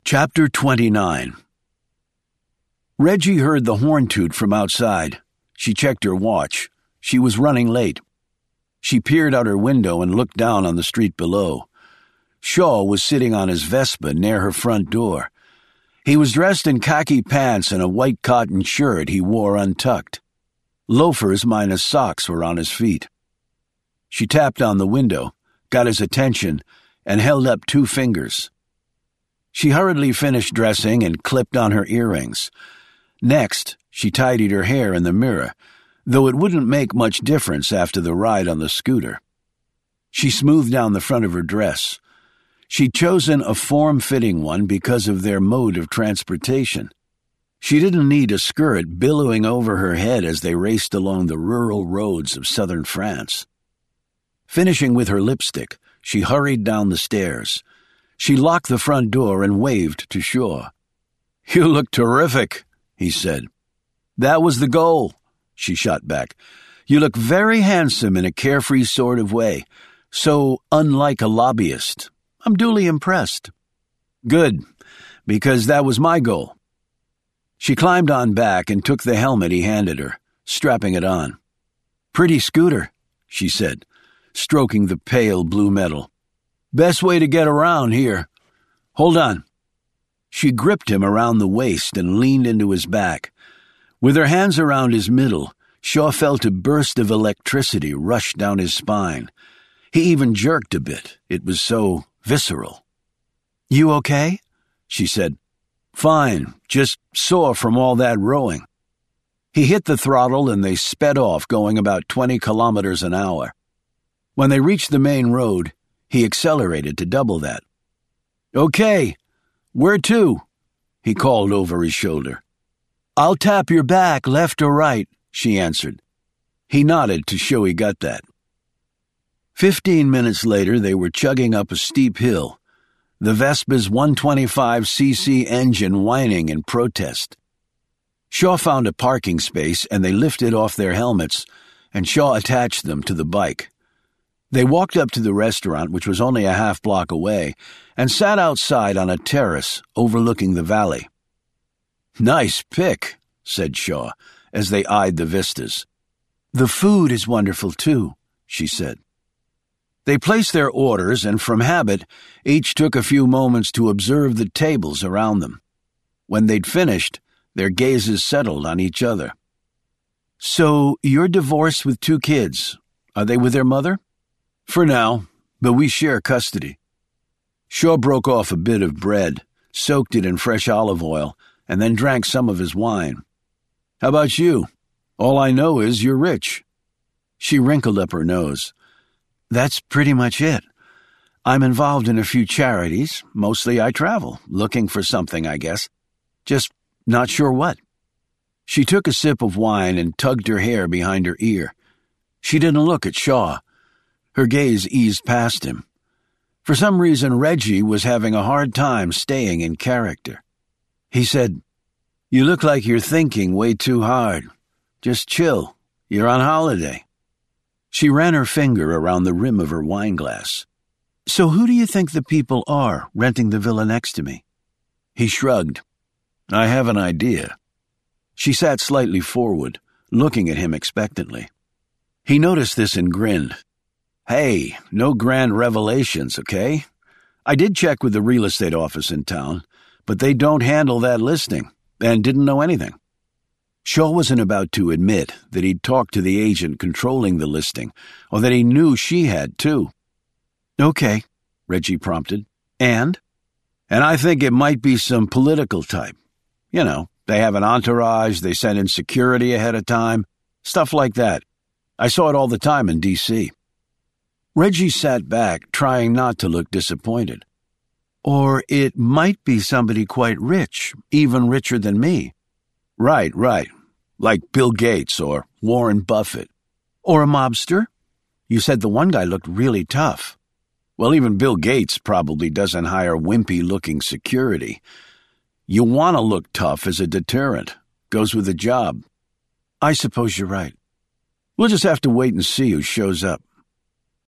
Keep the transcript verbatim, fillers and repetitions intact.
Chapter twenty-nine. Reggie heard the horn toot from outside. She checked her watch. She was running late. She peered out her window and looked down on the street below. Shaw was sitting on his Vespa near her front door. He was dressed in khaki pants and a white cotton shirt he wore untucked. Loafers minus socks were on his feet. She tapped on the window, got his attention, and held up two fingers. She hurriedly finished dressing and clipped on her earrings. Next, she tidied her hair in the mirror, though it wouldn't make much difference after the ride on the scooter. She smoothed down the front of her dress. She'd chosen a form-fitting one because of their mode of transportation. She didn't need a skirt billowing over her head as they raced along the rural roads of southern France. Finishing with her lipstick, she hurried down the stairs. She locked the front door and waved to Shaw. "You look terrific," he said. "That was the goal," she shot back. "You look very handsome in a carefree sort of way, so unlike a lobbyist. I'm duly impressed." "Good, because that was my goal." She climbed on back and took the helmet he handed her, strapping it on. "Pretty scooter," she said, stroking the pale blue metal. "Best way to get around here. Hold on." She gripped him around the waist and leaned into his back. With her hands around his middle, Shaw felt a burst of electricity rush down his spine. He even jerked a bit. It was so visceral. "You okay?" she said. "Fine, just sore from all that rowing." He hit the throttle and they sped off, going about twenty kilometers an hour. When they reached the main road, he accelerated to double that. "Okay, where to?" he called over his shoulder. "I'll tap your back, left or right," she answered. He nodded to show he got that. Fifteen minutes later, they were chugging up a steep hill, the Vespa's one twenty-five c c engine whining in protest. Shaw found a parking space and they lifted off their helmets, and Shaw attached them to the bike. They walked up to the restaurant, which was only a half block away, and sat outside on a terrace overlooking the valley. "Nice pick," said Shaw, as they eyed the vistas. "The food is wonderful, too," she said. They placed their orders, and from habit, each took a few moments to observe the tables around them. When they'd finished, their gazes settled on each other. "So, you're divorced with two kids. Are they with their mother?" "For now, but we share custody." Shaw broke off a bit of bread, soaked it in fresh olive oil, and then drank some of his wine. "How about you? All I know is you're rich." She wrinkled up her nose. "That's pretty much it. I'm involved in a few charities. Mostly I travel, looking for something, I guess. Just not sure what." She took a sip of wine and tugged her hair behind her ear. She didn't look at Shaw. Her gaze eased past him. For some reason, Reggie was having a hard time staying in character. He said, "You look like you're thinking way too hard. Just chill. You're on holiday." She ran her finger around the rim of her wineglass. "So who do you think the people are renting the villa next to me?" He shrugged. "I have an idea." She sat slightly forward, looking at him expectantly. He noticed this and grinned. "Hey, no grand revelations, okay? I did check with the real estate office in town, but they don't handle that listing, and didn't know anything." Shaw wasn't about to admit that he'd talked to the agent controlling the listing, or that he knew she had, too. "Okay," Reggie prompted. "And?" "And I think it might be some political type. You know, they have an entourage, they send in security ahead of time, stuff like that. I saw it all the time in D C" Reggie sat back, trying not to look disappointed. "Or it might be somebody quite rich, even richer than me." "Right, right. Like Bill Gates or Warren Buffett." "Or a mobster? You said the one guy looked really tough." "Well, even Bill Gates probably doesn't hire wimpy-looking security. You want to look tough as a deterrent. Goes with the job." "I suppose you're right." "We'll just have to wait and see who shows up."